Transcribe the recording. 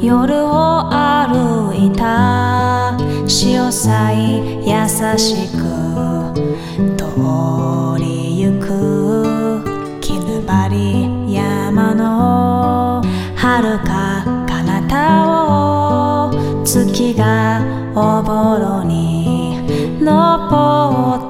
夜を歩いた潮騒優しく通りゆく絹張り山の遥か彼方を月がおぼろに昇っ